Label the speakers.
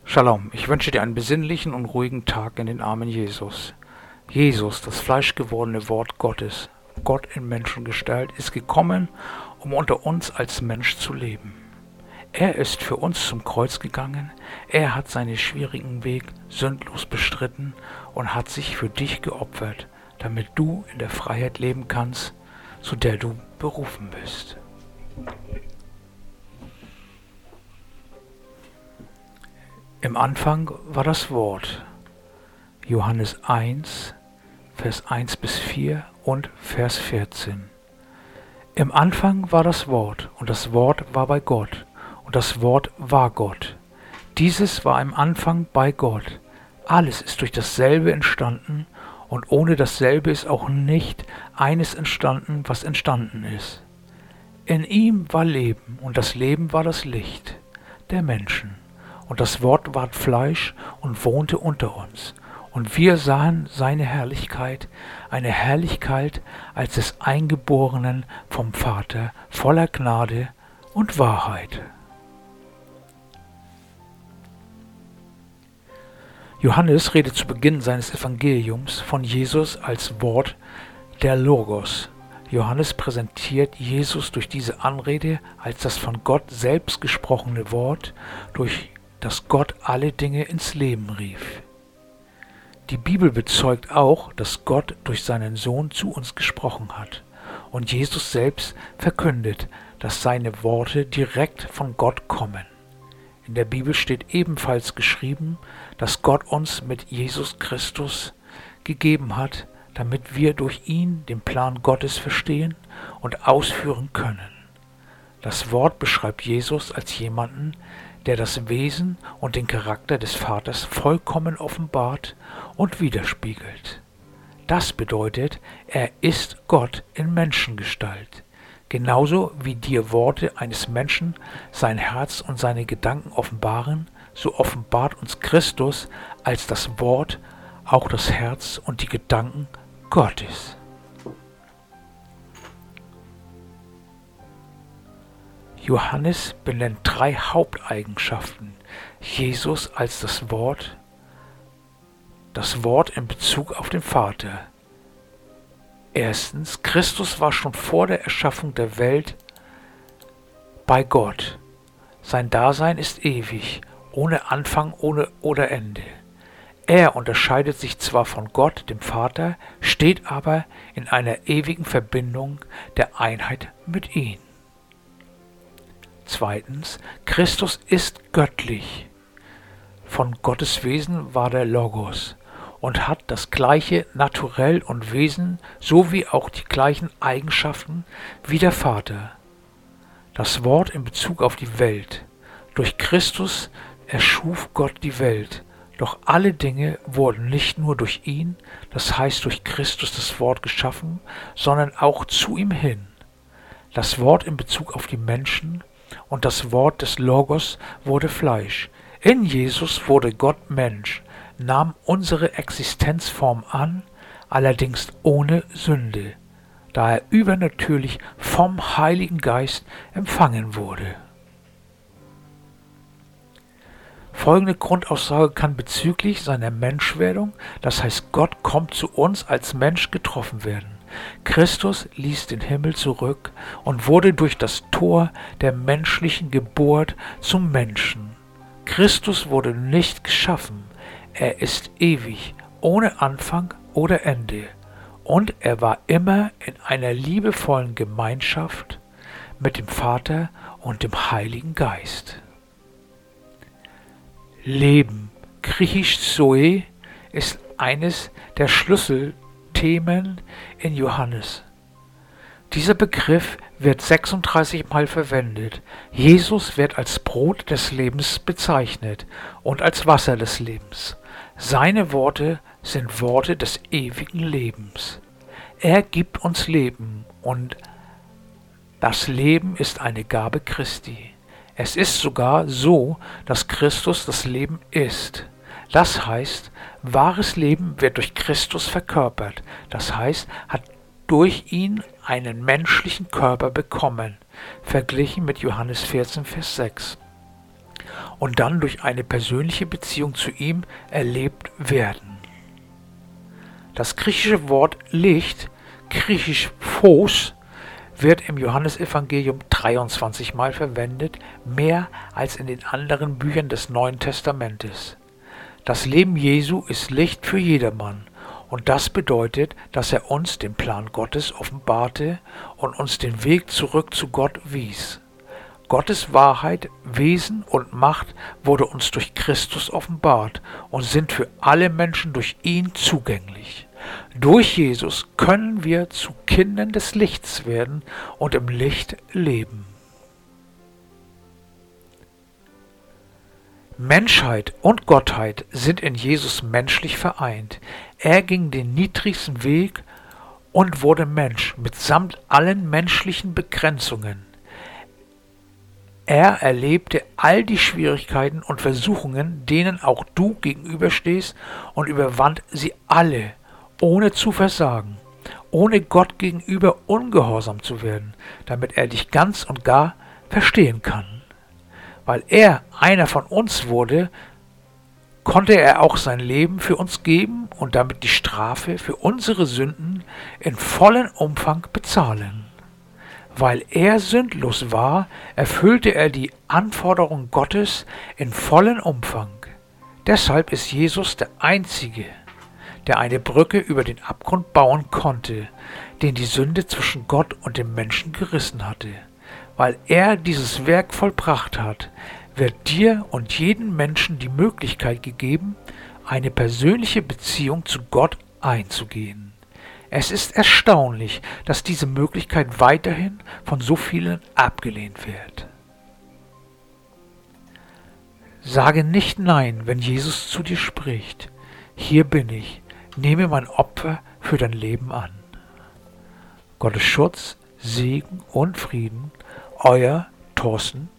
Speaker 1: Shalom, ich wünsche dir einen besinnlichen und ruhigen Tag in den Armen Jesus. Jesus, das fleischgewordene Wort Gottes, Gott in Menschengestalt, ist gekommen, um unter uns als Mensch zu leben. Er ist für uns zum Kreuz gegangen, er hat seinen schwierigen Weg sündlos bestritten und hat sich für dich geopfert, damit du in der Freiheit leben kannst, zu der du berufen bist. Im Anfang war das Wort. Johannes 1, Vers 1 bis 4 und Vers 14. Im Anfang war das Wort, und das Wort war bei Gott, und das Wort war Gott. Dieses war im Anfang bei Gott. Alles ist durch dasselbe entstanden, und ohne dasselbe ist auch nicht eines entstanden, was entstanden ist. In ihm war Leben, und das Leben war das Licht der Menschen. Und das Wort ward Fleisch und wohnte unter uns. Und wir sahen seine Herrlichkeit, eine Herrlichkeit als des Eingeborenen vom Vater, voller Gnade und Wahrheit. Johannes redet zu Beginn seines Evangeliums von Jesus als Wort der Logos. Johannes präsentiert Jesus durch diese Anrede als das von Gott selbst gesprochene Wort, durch das Gott alle Dinge ins Leben rief. Die Bibel bezeugt auch, dass Gott durch seinen Sohn zu uns gesprochen hat. Und Jesus selbst verkündet, dass seine Worte direkt von Gott kommen. In der Bibel steht ebenfalls geschrieben, dass Gott uns mit Jesus Christus gegeben hat, damit wir durch ihn den Plan Gottes verstehen und ausführen können. Das Wort beschreibt Jesus als jemanden, der das Wesen und den Charakter des Vaters vollkommen offenbart und widerspiegelt. Das bedeutet, er ist Gott in Menschengestalt. Genauso wie dir Worte eines Menschen sein Herz und seine Gedanken offenbaren, so offenbart uns Christus als das Wort auch das Herz und die Gedanken Gottes. Johannes benennt 3 Haupteigenschaften. Jesus als das Wort in Bezug auf den Vater. Erstens, Christus war schon vor der Erschaffung der Welt bei Gott. Sein Dasein ist ewig, ohne Anfang, ohne oder Ende. Er unterscheidet sich zwar von Gott, dem Vater, steht aber in einer ewigen Verbindung der Einheit mit ihm. Zweitens, Christus ist göttlich. Von Gottes Wesen war der Logos und hat das gleiche Naturell und Wesen sowie auch die gleichen Eigenschaften wie der Vater. Das Wort in Bezug auf die Welt. Durch Christus erschuf Gott die Welt. Doch alle Dinge wurden nicht nur durch ihn, das heißt durch Christus das Wort geschaffen, sondern auch zu ihm hin. Das Wort in Bezug auf die Menschen und das Wort des Logos wurde Fleisch. In Jesus wurde Gott Mensch, nahm unsere Existenzform an, allerdings ohne Sünde, da er übernatürlich vom Heiligen Geist empfangen wurde. Folgende Grundaussage kann bezüglich seiner Menschwerdung, das heißt Gott kommt zu uns als Mensch, getroffen werden. Christus ließ den Himmel zurück und wurde durch das Tor der menschlichen Geburt zum Menschen. Christus wurde nicht geschaffen, er ist ewig, ohne Anfang oder Ende, und er war immer in einer liebevollen Gemeinschaft mit dem Vater und dem Heiligen Geist. Leben, griechisch Zoe, ist eines der Schlüsselthemen in Johannes. Dieser Begriff wird 36 Mal verwendet. Jesus wird als Brot des Lebens bezeichnet und als Wasser des Lebens. Seine Worte sind Worte des ewigen Lebens. Er gibt uns Leben und das Leben ist eine Gabe Christi. Es ist sogar so, dass Christus das Leben ist. Das heißt, wahres Leben wird durch Christus verkörpert. Das heißt, hat durch ihn einen menschlichen Körper bekommen, verglichen mit Johannes 14, Vers 6. und dann durch eine persönliche Beziehung zu ihm erlebt werden. Das griechische Wort Licht, griechisch Phos, wird im Johannesevangelium 23 Mal verwendet, mehr als in den anderen Büchern des Neuen Testamentes. Das Leben Jesu ist Licht für jedermann, und das bedeutet, dass er uns den Plan Gottes offenbarte und uns den Weg zurück zu Gott wies. Gottes Wahrheit, Wesen und Macht wurde uns durch Christus offenbart und sind für alle Menschen durch ihn zugänglich. Durch Jesus können wir zu Kindern des Lichts werden und im Licht leben. Menschheit und Gottheit sind in Jesus menschlich vereint. Er ging den niedrigsten Weg und wurde Mensch mitsamt allen menschlichen Begrenzungen. Er erlebte all die Schwierigkeiten und Versuchungen, denen auch du gegenüberstehst, und überwand sie alle, ohne zu versagen, ohne Gott gegenüber ungehorsam zu werden, damit er dich ganz und gar verstehen kann. Weil er einer von uns wurde, konnte er auch sein Leben für uns geben und damit die Strafe für unsere Sünden in vollem Umfang bezahlen. Weil er sündlos war, erfüllte er die Anforderungen Gottes in vollem Umfang. Deshalb ist Jesus der Einzige, der eine Brücke über den Abgrund bauen konnte, den die Sünde zwischen Gott und dem Menschen gerissen hatte. Weil er dieses Werk vollbracht hat, wird dir und jedem Menschen die Möglichkeit gegeben, eine persönliche Beziehung zu Gott einzugehen. Es ist erstaunlich, dass diese Möglichkeit weiterhin von so vielen abgelehnt wird. Sage nicht Nein, wenn Jesus zu dir spricht. Hier bin ich, nehme mein Opfer für dein Leben an. Gottes Schutz, Segen und Frieden, euer Thorsten